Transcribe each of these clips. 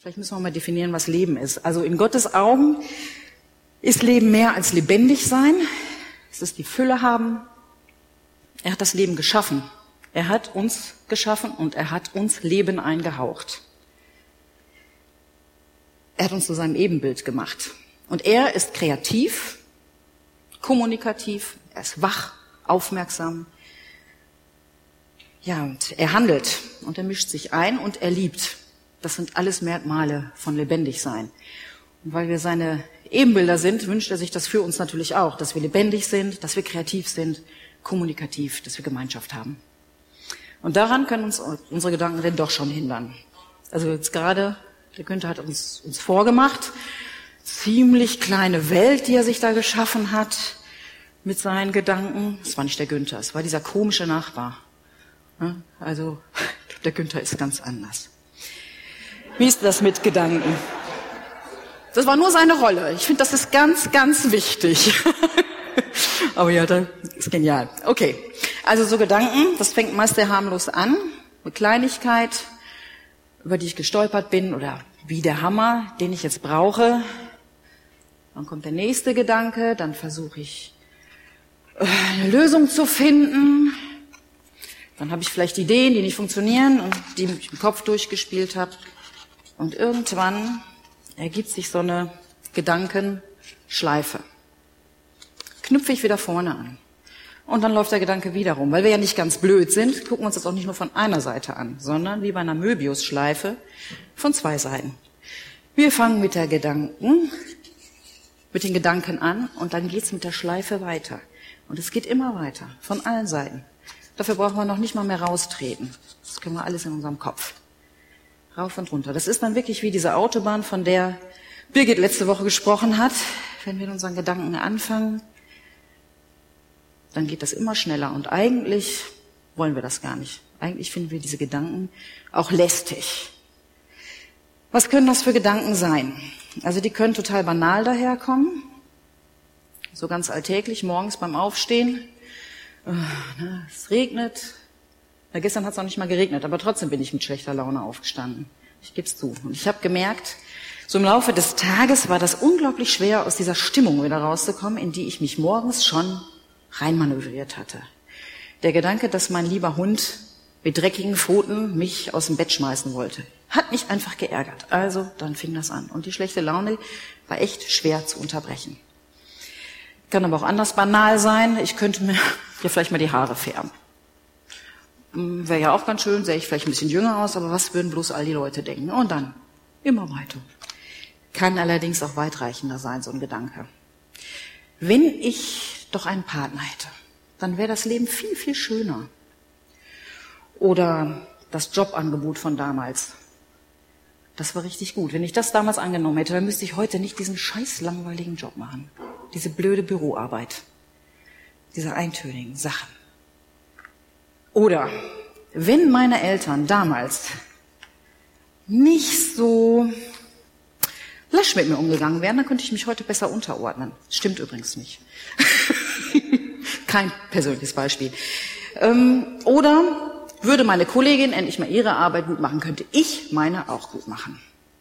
Vielleicht müssen wir mal definieren, was Leben ist. Also in Gottes Augen ist Leben mehr als lebendig sein. Es ist die Fülle haben. Er hat das Leben geschaffen. Er hat uns geschaffen und er hat uns Leben eingehaucht. Er hat uns zu seinem Ebenbild gemacht. Und er ist kreativ, kommunikativ, er ist wach, aufmerksam. Ja, und er handelt und er mischt sich ein und er liebt. Das sind alles Merkmale von lebendig sein. Und weil wir seine Ebenbilder sind, wünscht er sich das für uns natürlich auch, dass wir lebendig sind, dass wir kreativ sind, kommunikativ, dass wir Gemeinschaft haben. Und daran können uns unsere Gedanken denn doch schon hindern. Also jetzt gerade, der Günther hat uns vorgemacht, ziemlich kleine Welt, die er sich da geschaffen hat mit seinen Gedanken. Es war nicht der Günther, es war dieser komische Nachbar. Also der Günther ist ganz anders. Wie ist das mit Gedanken? Das war nur seine Rolle. Ich finde, das ist ganz, ganz wichtig. Aber ja, das ist genial. Okay, also so Gedanken, das fängt meist sehr harmlos an, mit Kleinigkeit, über die ich gestolpert bin oder wie der Hammer, den ich jetzt brauche. Dann kommt der nächste Gedanke, dann versuche ich eine Lösung zu finden. Dann habe ich vielleicht Ideen, die nicht funktionieren und die ich im Kopf durchgespielt habe. Und irgendwann ergibt sich so eine Gedankenschleife. Knüpfe ich wieder vorne an. Und dann läuft der Gedanke wieder rum. Weil wir ja nicht ganz blöd sind, gucken wir uns das auch nicht nur von einer Seite an, sondern wie bei einer Möbiusschleife von zwei Seiten. Wir fangen mit den Gedanken an und dann geht's mit der Schleife weiter. Und es geht immer weiter, von allen Seiten. Dafür brauchen wir noch nicht mal mehr raustreten. Das können wir alles in unserem Kopf. Rauf und runter. Das ist dann wirklich wie diese Autobahn, von der Birgit letzte Woche gesprochen hat. Wenn wir in unseren Gedanken anfangen, dann geht das immer schneller. Und eigentlich wollen wir das gar nicht. Eigentlich finden wir diese Gedanken auch lästig. Was können das für Gedanken sein? Also die können total banal daherkommen. So ganz alltäglich, morgens beim Aufstehen. Es regnet. Ja, gestern hat es auch nicht mal geregnet, aber trotzdem bin ich mit schlechter Laune aufgestanden. Ich gebe es zu. Und ich habe gemerkt, so im Laufe des Tages war das unglaublich schwer, aus dieser Stimmung wieder rauszukommen, in die ich mich morgens schon reinmanövriert hatte. Der Gedanke, dass mein lieber Hund mit dreckigen Pfoten mich aus dem Bett schmeißen wollte, hat mich einfach geärgert. Also dann fing das an. Und die schlechte Laune war echt schwer zu unterbrechen. Kann aber auch anders banal sein. Ich könnte mir ja vielleicht mal die Haare färben. Wäre ja auch ganz schön, sähe ich vielleicht ein bisschen jünger aus, aber was würden bloß all die Leute denken? Und dann immer weiter. Kann allerdings auch weitreichender sein, so ein Gedanke. Wenn ich doch einen Partner hätte, dann wäre das Leben viel, viel schöner. Oder das Jobangebot von damals. Das war richtig gut. Wenn ich das damals angenommen hätte, dann müsste ich heute nicht diesen scheiß langweiligen Job machen. Diese blöde Büroarbeit. Diese eintönigen Sachen. Oder wenn meine Eltern damals nicht so lasch mit mir umgegangen wären, dann könnte ich mich heute besser unterordnen. Stimmt übrigens nicht. Kein persönliches Beispiel. Oder würde meine Kollegin endlich mal ihre Arbeit gut machen, könnte ich meine auch gut machen.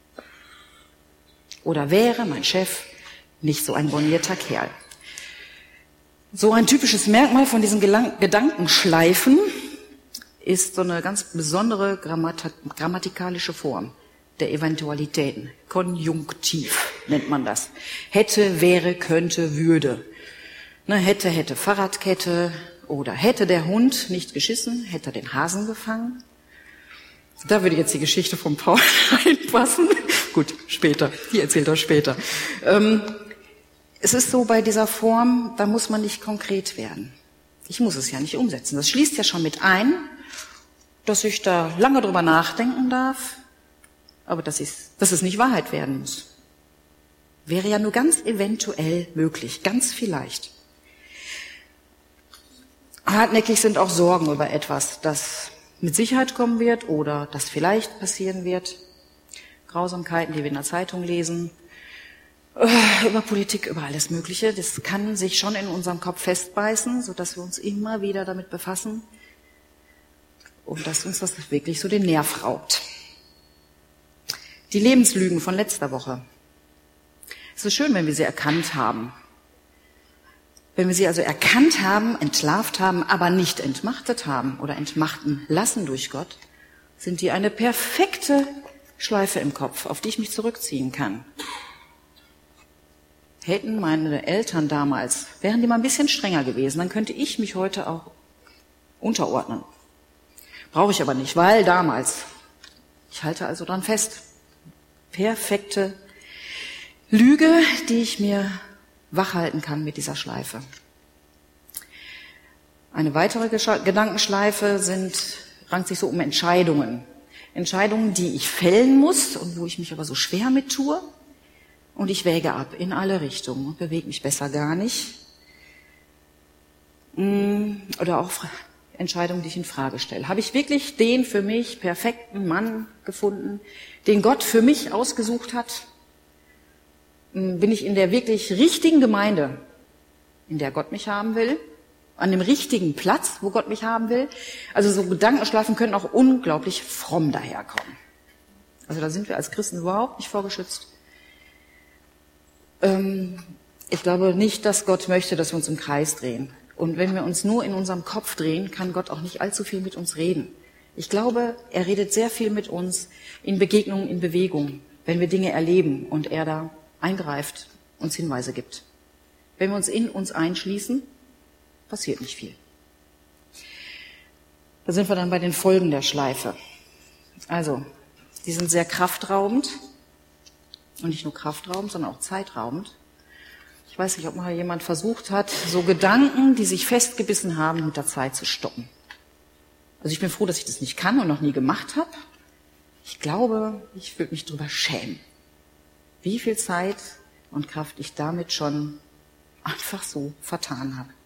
Oder wäre mein Chef nicht so ein bornierter Kerl. So ein typisches Merkmal von diesen Gedankenschleifen ist so eine ganz besondere grammatikalische Form der Eventualitäten. Konjunktiv nennt man das. Hätte, wäre, könnte, würde. Hätte, Fahrradkette. Oder hätte der Hund nicht geschissen, hätte er den Hasen gefangen. Da würde jetzt die Geschichte von Paul reinpassen. Gut, später. Die erzählt er später. Es ist so bei dieser Form, da muss man nicht konkret werden. Ich muss es ja nicht umsetzen. Das schließt ja schon mit ein, dass ich da lange drüber nachdenken darf, aber dass es nicht Wahrheit werden muss. Wäre ja nur ganz eventuell möglich, ganz vielleicht. Hartnäckig sind auch Sorgen über etwas, das mit Sicherheit kommen wird oder das vielleicht passieren wird. Grausamkeiten, die wir in der Zeitung lesen, über Politik, über alles Mögliche. Das kann sich schon in unserem Kopf festbeißen, sodass wir uns immer wieder damit befassen und dass uns das wirklich so den Nerv raubt. Die Lebenslügen von letzter Woche. Es ist schön, wenn wir sie erkannt haben. Wenn wir sie also erkannt haben, entlarvt haben, aber nicht entmachtet haben oder entmachten lassen durch Gott, sind die eine perfekte Schleife im Kopf, auf die ich mich zurückziehen kann. Hätten meine Eltern damals, wären die mal ein bisschen strenger gewesen, dann könnte ich mich heute auch unterordnen. Brauche ich aber nicht, weil damals. Ich halte also dran fest. Perfekte Lüge, die ich mir wachhalten kann mit dieser Schleife. Eine weitere Gedankenschleife rankt sich so um Entscheidungen. Entscheidungen, die ich fällen muss und wo ich mich aber so schwer mit tue. Und ich wäge ab in alle Richtungen und bewege mich besser gar nicht. Oder auch Entscheidungen, die ich in Frage stelle. Habe ich wirklich den für mich perfekten Mann gefunden, den Gott für mich ausgesucht hat? Bin ich in der wirklich richtigen Gemeinde, in der Gott mich haben will? An dem richtigen Platz, wo Gott mich haben will? Also so Gedankenschleifen können auch unglaublich fromm daherkommen. Also da sind wir als Christen überhaupt nicht vorgeschützt. Ich glaube nicht, dass Gott möchte, dass wir uns im Kreis drehen. Und wenn wir uns nur in unserem Kopf drehen, kann Gott auch nicht allzu viel mit uns reden. Ich glaube, er redet sehr viel mit uns in Begegnungen, in Bewegung, wenn wir Dinge erleben und er da eingreift, uns Hinweise gibt. Wenn wir uns in uns einschließen, passiert nicht viel. Da sind wir dann bei den Folgen der Schleife. Also, die sind sehr kraftraubend. Und nicht nur kraftraubend, sondern auch zeitraubend. Ich weiß nicht, ob mal jemand versucht hat, so Gedanken, die sich festgebissen haben, mit der Zeit zu stoppen. Also ich bin froh, dass ich das nicht kann und noch nie gemacht habe. Ich glaube, ich würde mich drüber schämen, wie viel Zeit und Kraft ich damit schon einfach so vertan habe.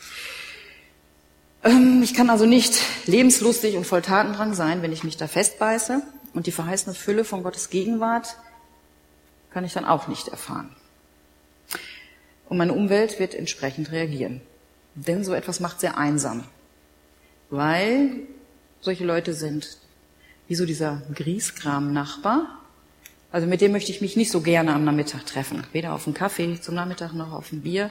Ich kann also nicht lebenslustig und voll Tatendrang sein, wenn ich mich da festbeiße. Und die verheißene Fülle von Gottes Gegenwart kann ich dann auch nicht erfahren. Und meine Umwelt wird entsprechend reagieren. Denn so etwas macht sehr einsam. Weil solche Leute sind wie so dieser Griesgram-Nachbar. Also mit dem möchte ich mich nicht so gerne am Nachmittag treffen. Weder auf einen Kaffee zum Nachmittag noch auf ein Bier.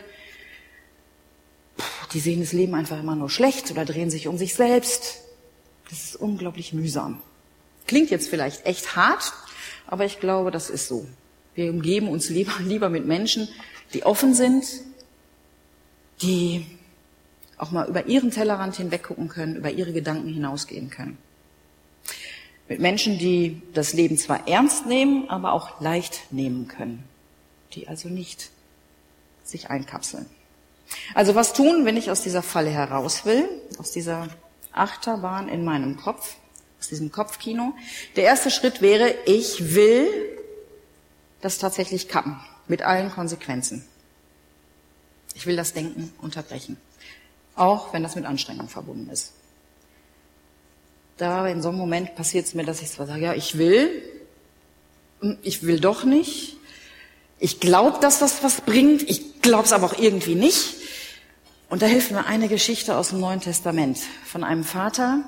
Die sehen das Leben einfach immer nur schlecht oder drehen sich um sich selbst. Das ist unglaublich mühsam. Klingt jetzt vielleicht echt hart, aber ich glaube, das ist so. Wir umgeben uns lieber mit Menschen, die offen sind, die auch mal über ihren Tellerrand hinweggucken können, über ihre Gedanken hinausgehen können. Mit Menschen, die das Leben zwar ernst nehmen, aber auch leicht nehmen können. Die also nicht sich einkapseln. Also was tun, wenn ich aus dieser Falle heraus will, aus dieser Achterbahn in meinem Kopf, aus diesem Kopfkino? Der erste Schritt wäre, ich will das tatsächlich kappen, mit allen Konsequenzen. Ich will das Denken unterbrechen, auch wenn das mit Anstrengung verbunden ist. Da in so einem Moment passiert es mir, dass ich zwar sage, ja, ich will doch nicht, ich glaube, dass das was bringt, ich glaube es aber auch irgendwie nicht. Und da hilft mir eine Geschichte aus dem Neuen Testament von einem Vater,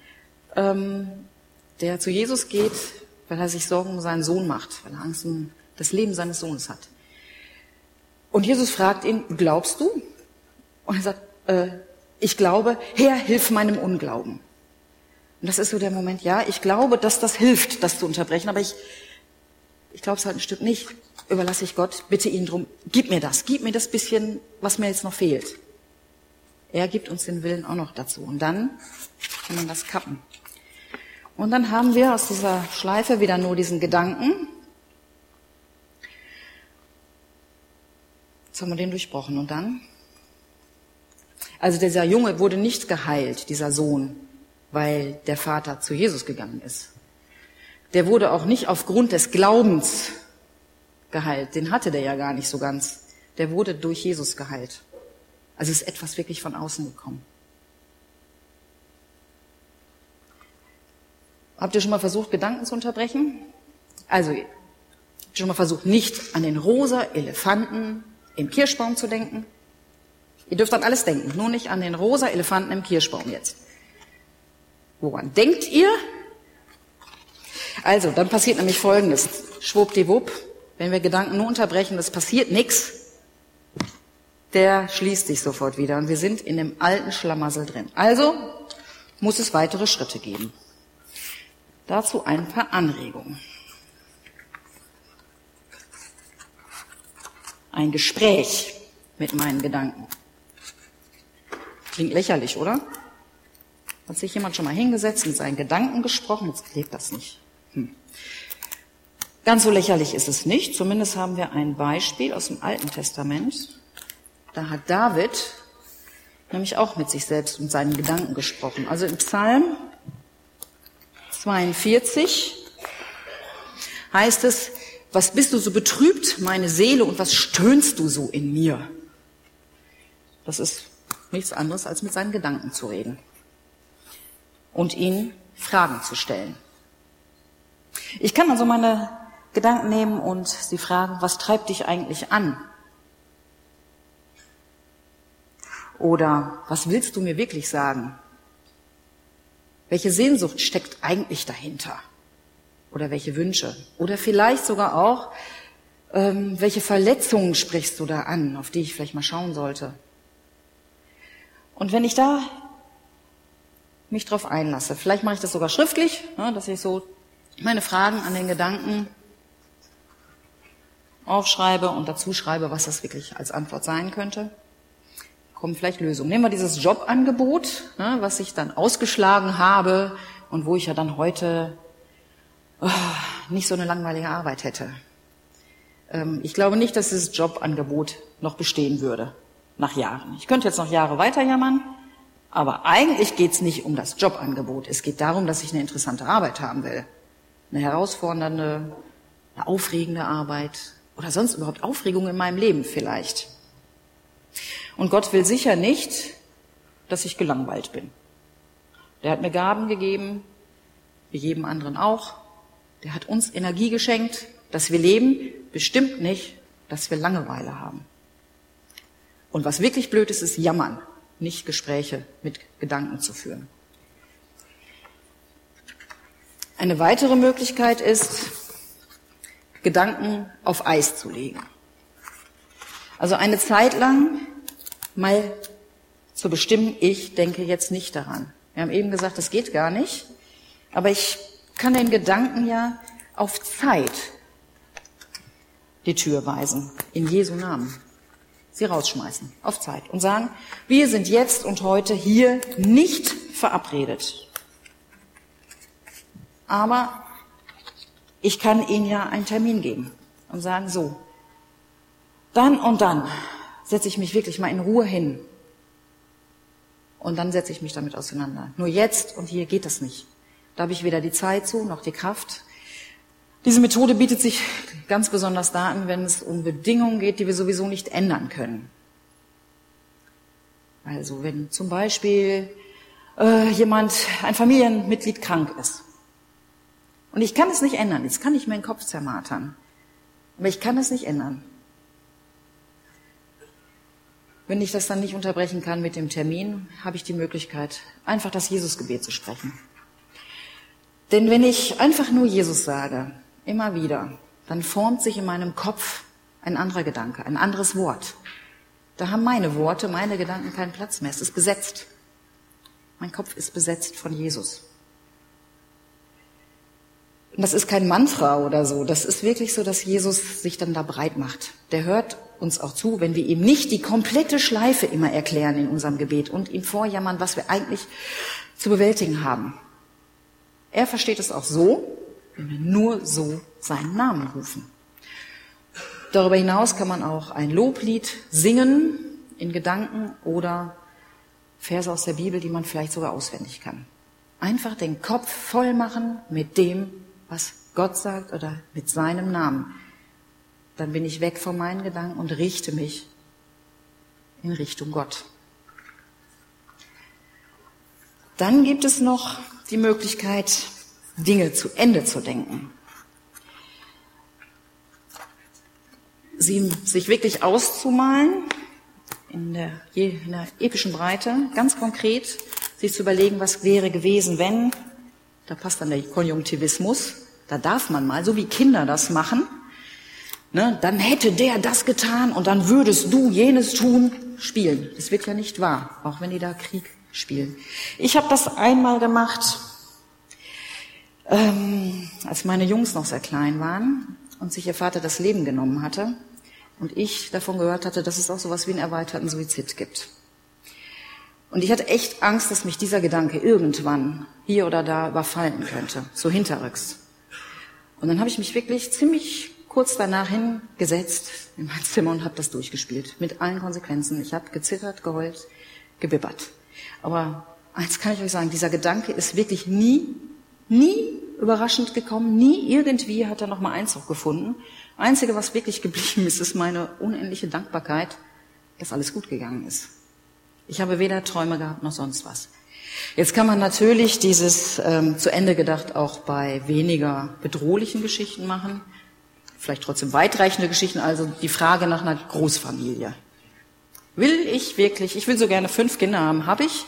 der zu Jesus geht, weil er sich Sorgen um seinen Sohn macht, weil er Angst um das Leben seines Sohnes hat. Und Jesus fragt ihn, glaubst du? Und er sagt, ich glaube, Herr, hilf meinem Unglauben. Und das ist so der Moment, ja, ich glaube, dass das hilft, das zu unterbrechen, aber ich glaube es halt ein Stück nicht. Überlasse ich Gott, bitte ihn drum, gib mir das bisschen, was mir jetzt noch fehlt. Er gibt uns den Willen auch noch dazu. Und dann kann man das kappen. Und dann haben wir aus dieser Schleife wieder nur diesen Gedanken. Jetzt haben wir den durchbrochen. Und dann? Also dieser Junge wurde nicht geheilt, dieser Sohn, weil der Vater zu Jesus gegangen ist. Der wurde auch nicht aufgrund des Glaubens geheilt. Den hatte der ja gar nicht so ganz. Der wurde durch Jesus geheilt. Also ist etwas wirklich von außen gekommen. Habt ihr schon mal versucht, Gedanken zu unterbrechen? Also, habt ihr schon mal versucht, nicht an den rosa Elefanten im Kirschbaum zu denken? Ihr dürft an alles denken, nur nicht an den rosa Elefanten im Kirschbaum jetzt. Woran denkt ihr? Also, dann passiert nämlich Folgendes. schwuppdiwupp, wenn wir Gedanken nur unterbrechen, es passiert nichts, der schließt sich sofort wieder und wir sind in dem alten Schlamassel drin. Also muss es weitere Schritte geben. Dazu ein paar Anregungen. Ein Gespräch mit meinen Gedanken. Klingt lächerlich, oder? Hat sich jemand schon mal hingesetzt, mit seinen Gedanken gesprochen? Jetzt klebt das nicht. Ganz so lächerlich ist es nicht. Zumindest haben wir ein Beispiel aus dem Alten Testament. Da hat David nämlich auch mit sich selbst und seinen Gedanken gesprochen. Also im Psalm 42 heißt es, was bist du so betrübt, meine Seele, und was stöhnst du so in mir? Das ist nichts anderes, als mit seinen Gedanken zu reden und ihnen Fragen zu stellen. Ich kann also meine Gedanken nehmen und sie fragen, was treibt dich eigentlich an? Oder was willst du mir wirklich sagen? Welche Sehnsucht steckt eigentlich dahinter? Oder welche Wünsche? Oder vielleicht sogar auch, welche Verletzungen sprichst du da an, auf die ich vielleicht mal schauen sollte? Und wenn ich da mich drauf einlasse, vielleicht mache ich das sogar schriftlich, dass ich so meine Fragen an den Gedanken aufschreibe und dazu schreibe, was das wirklich als Antwort sein könnte, kommen vielleicht Lösungen. Nehmen wir dieses Jobangebot, was ich dann ausgeschlagen habe und wo ich ja dann heute nicht so eine langweilige Arbeit hätte. Ich glaube nicht, dass dieses Jobangebot noch bestehen würde nach Jahren. Ich könnte jetzt noch Jahre weiter jammern, aber eigentlich geht es nicht um das Jobangebot. Es geht darum, dass ich eine interessante Arbeit haben will. Eine herausfordernde, eine aufregende Arbeit oder sonst überhaupt Aufregung in meinem Leben vielleicht. Und Gott will sicher nicht, dass ich gelangweilt bin. Der hat mir Gaben gegeben, wie jedem anderen auch. Der hat uns Energie geschenkt, dass wir leben, bestimmt nicht, dass wir Langeweile haben. Und was wirklich blöd ist, ist Jammern, nicht Gespräche mit Gedanken zu führen. Eine weitere Möglichkeit ist, Gedanken auf Eis zu legen. Also eine Zeit lang mal zu bestimmen, ich denke jetzt nicht daran. Wir haben eben gesagt, das geht gar nicht, aber ich kann den Gedanken ja auf Zeit die Tür weisen, in Jesu Namen. Sie rausschmeißen, auf Zeit und sagen, wir sind jetzt und heute hier nicht verabredet. Aber ich kann Ihnen ja einen Termin geben und sagen, so, dann und dann setze ich mich wirklich mal in Ruhe hin und dann setze ich mich damit auseinander. Nur jetzt und hier geht das nicht. Da habe ich weder die Zeit zu, noch die Kraft. Diese Methode bietet sich ganz besonders da an, wenn es um Bedingungen geht, die wir sowieso nicht ändern können. Also wenn zum Beispiel ein Familienmitglied krank ist. Und ich kann es nicht ändern, jetzt kann ich meinen Kopf zermartern. Aber ich kann es nicht ändern. Wenn ich das dann nicht unterbrechen kann mit dem Termin, habe ich die Möglichkeit, einfach das Jesusgebet zu sprechen. Denn wenn ich einfach nur Jesus sage, immer wieder, dann formt sich in meinem Kopf ein anderer Gedanke, ein anderes Wort. Da haben meine Worte, meine Gedanken keinen Platz mehr. Es ist besetzt. Mein Kopf ist besetzt von Jesus. Und das ist kein Mantra oder so. Das ist wirklich so, dass Jesus sich dann da breit macht. Der hört uns auch zu, wenn wir ihm nicht die komplette Schleife immer erklären in unserem Gebet und ihm vorjammern, was wir eigentlich zu bewältigen haben. Er versteht es auch so, wenn wir nur so seinen Namen rufen. Darüber hinaus kann man auch ein Loblied singen in Gedanken oder Verse aus der Bibel, die man vielleicht sogar auswendig kann. Einfach den Kopf voll machen mit dem, was Gott sagt oder mit seinem Namen. Dann bin ich weg von meinen Gedanken und richte mich in Richtung Gott. Dann gibt es noch die Möglichkeit, Dinge zu Ende zu denken. Sie sich wirklich auszumalen, in der epischen Breite, ganz konkret, sich zu überlegen, was wäre gewesen, wenn, da passt dann der Konjunktivismus, Da darf man mal, so wie Kinder das machen, ne, dann hätte der das getan und dann würdest du jenes tun, spielen. Das wird ja nicht wahr, auch wenn die da Krieg spielen. Ich habe das einmal gemacht, als meine Jungs noch sehr klein waren und sich ihr Vater das Leben genommen hatte und ich davon gehört hatte, dass es auch sowas wie einen erweiterten Suizid gibt. Und ich hatte echt Angst, dass mich dieser Gedanke irgendwann hier oder da überfallen könnte, so hinterrücks. Und dann habe ich mich wirklich ziemlich kurz danach hingesetzt in mein Zimmer und habe das durchgespielt, mit allen Konsequenzen. Ich habe gezittert, geheult, gebibbert. Aber eins kann ich euch sagen, dieser Gedanke ist wirklich nie überraschend gekommen, nie irgendwie hat er nochmal Einzug gefunden. Einzige, was wirklich geblieben ist, ist meine unendliche Dankbarkeit, dass alles gut gegangen ist. Ich habe weder Träume gehabt noch sonst was. Jetzt kann man natürlich dieses zu Ende gedacht auch bei weniger bedrohlichen Geschichten machen, vielleicht trotzdem weitreichende Geschichten, also die Frage nach einer Großfamilie. Ich will so gerne 5 Kinder haben, habe ich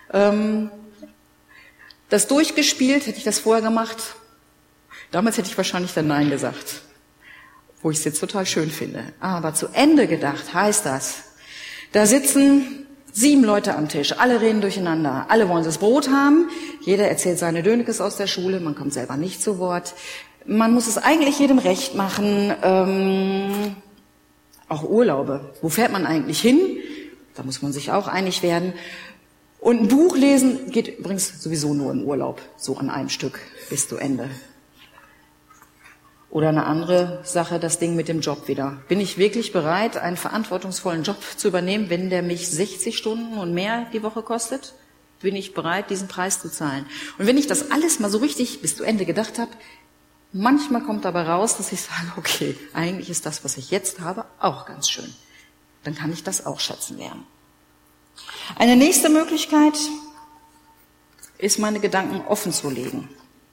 das durchgespielt, hätte ich das vorher gemacht. Damals hätte ich wahrscheinlich dann Nein gesagt, wo ich es jetzt total schön finde. Aber zu Ende gedacht heißt das, da sitzen 7 Leute am Tisch, alle reden durcheinander, alle wollen das Brot haben, jeder erzählt seine Dönekes aus der Schule, man kommt selber nicht zu Wort. Man muss es eigentlich jedem recht machen, auch Urlaube. Wo fährt man eigentlich hin? Da muss man sich auch einig werden. Und ein Buch lesen geht übrigens sowieso nur im Urlaub, so an einem Stück bis zu Ende. Oder eine andere Sache, das Ding mit dem Job wieder. Bin ich wirklich bereit, einen verantwortungsvollen Job zu übernehmen, wenn der mich 60 Stunden und mehr die Woche kostet? Bin ich bereit, diesen Preis zu zahlen? Und wenn ich das alles mal so richtig bis zu Ende gedacht habe, manchmal kommt dabei raus, dass ich sage, okay, eigentlich ist das, was ich jetzt habe, auch ganz schön. Dann kann ich das auch schätzen lernen. Eine nächste Möglichkeit ist, meine Gedanken offen zu legen.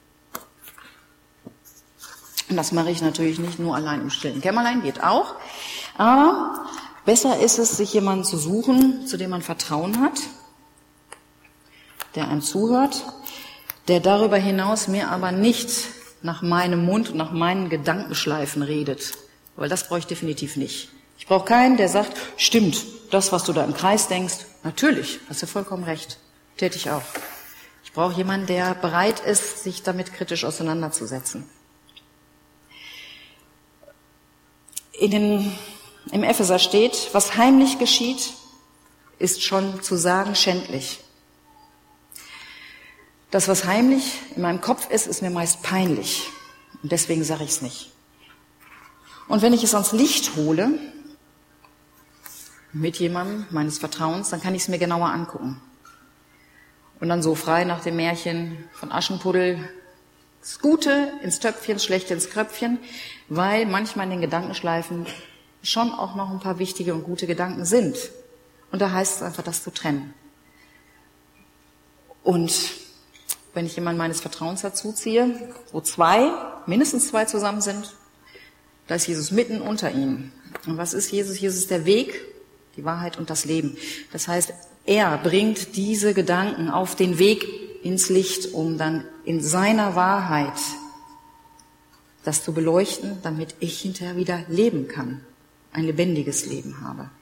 Und das mache ich natürlich nicht nur allein im stillen Kämmerlein, geht auch. Aber besser ist es, sich jemanden zu suchen, zu dem man Vertrauen hat, der einem zuhört, der darüber hinaus mir aber nicht nach meinem Mund und nach meinen Gedankenschleifen redet. Weil das brauche ich definitiv nicht. Ich brauche keinen, der sagt, stimmt, das, was du da im Kreis denkst, natürlich, hast du vollkommen recht, täte ich auch. Ich brauche jemanden, der bereit ist, sich damit kritisch auseinanderzusetzen. Im Epheser steht, was heimlich geschieht, ist schon zu sagen schändlich. Das, was heimlich in meinem Kopf ist, ist mir meist peinlich. Und deswegen sage ich es nicht. Und wenn ich es ans Licht hole, mit jemandem meines Vertrauens, dann kann ich es mir genauer angucken. Und dann so frei nach dem Märchen von Aschenputtel, das Gute ins Töpfchen, das Schlechte ins Kröpfchen, weil manchmal in den Gedankenschleifen schon auch noch ein paar wichtige und gute Gedanken sind. Und da heißt es einfach, das zu trennen. Und wenn ich jemanden meines Vertrauens dazu ziehe, wo mindestens zwei zusammen sind, da ist Jesus mitten unter ihnen. Und was ist Jesus? Jesus ist der Weg, die Wahrheit und das Leben. Das heißt, er bringt diese Gedanken auf den Weg ins Licht, um dann in seiner Wahrheit das zu beleuchten, damit ich hinterher wieder leben kann, ein lebendiges Leben habe.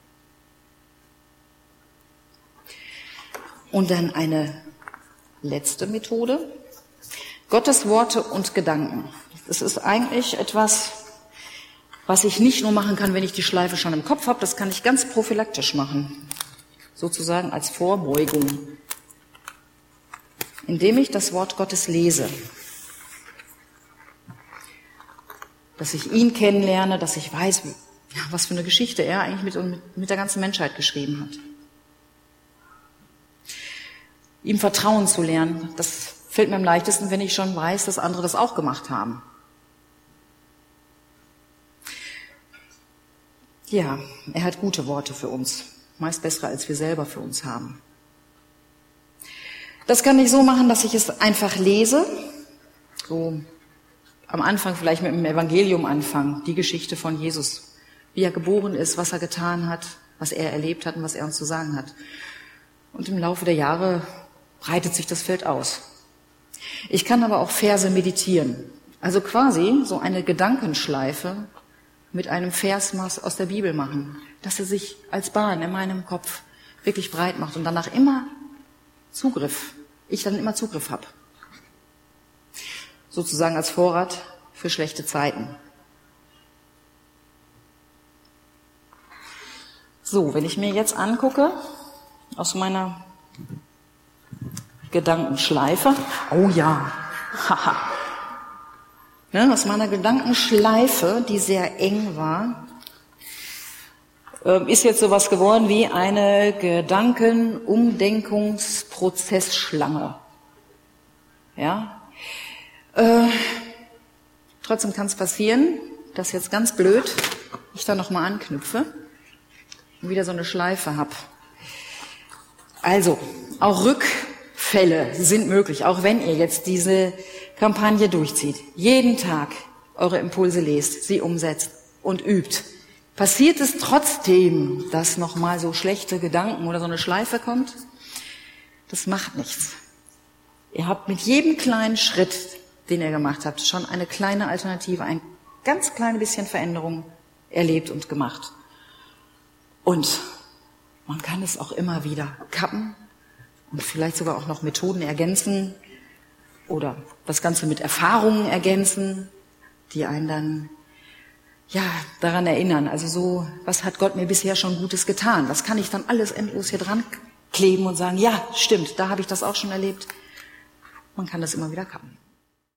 Und dann eine letzte Methode, Gottes Worte und Gedanken. Das ist eigentlich etwas, was ich nicht nur machen kann, wenn ich die Schleife schon im Kopf habe, das kann ich ganz prophylaktisch machen, sozusagen als Vorbeugung, indem ich das Wort Gottes lese, dass ich ihn kennenlerne, dass ich weiß, was für eine Geschichte er eigentlich mit der ganzen Menschheit geschrieben hat. Ihm Vertrauen zu lernen, das fällt mir am leichtesten, wenn ich schon weiß, dass andere das auch gemacht haben. Ja, er hat gute Worte für uns, meist bessere, als wir selber für uns haben. Das kann ich so machen, dass ich es einfach lese, so am Anfang vielleicht mit dem Evangelium anfangen, die Geschichte von Jesus, wie er geboren ist, was er getan hat, was er erlebt hat und was er uns zu sagen hat. Und im Laufe der Jahre breitet sich das Feld aus. Ich kann aber auch Verse meditieren. Also quasi so eine Gedankenschleife mit einem Vers aus der Bibel machen, dass er sich als Bahn in meinem Kopf wirklich breit macht und danach ich dann immer Zugriff habe. Sozusagen als Vorrat für schlechte Zeiten. So, wenn ich mir jetzt angucke, aus meiner Gedankenschleife, oh ja, haha, ne, aus meiner Gedankenschleife, die sehr eng war, ist jetzt sowas geworden wie eine Gedankenumdenkungsprozessschlange. Ja? Trotzdem kann es passieren, dass jetzt ganz blöd ich da nochmal anknüpfe und wieder so eine Schleife habe. Also, auch Rückfälle sind möglich, auch wenn ihr jetzt diese Kampagne durchzieht. Jeden Tag eure Impulse lest, sie umsetzt und übt. Passiert es trotzdem, dass nochmal so schlechte Gedanken oder so eine Schleife kommt? Das macht nichts. Ihr habt mit jedem kleinen Schritt, den ihr gemacht habt, schon eine kleine Alternative, ein ganz kleines bisschen Veränderung erlebt und gemacht. Und man kann es auch immer wieder kappen und vielleicht sogar auch noch Methoden ergänzen oder das Ganze mit Erfahrungen ergänzen, die einen dann daran erinnern. Also so, was hat Gott mir bisher schon Gutes getan? Das kann ich dann alles endlos hier dran kleben und sagen, ja, stimmt, da habe ich das auch schon erlebt. Man kann das immer wieder kappen.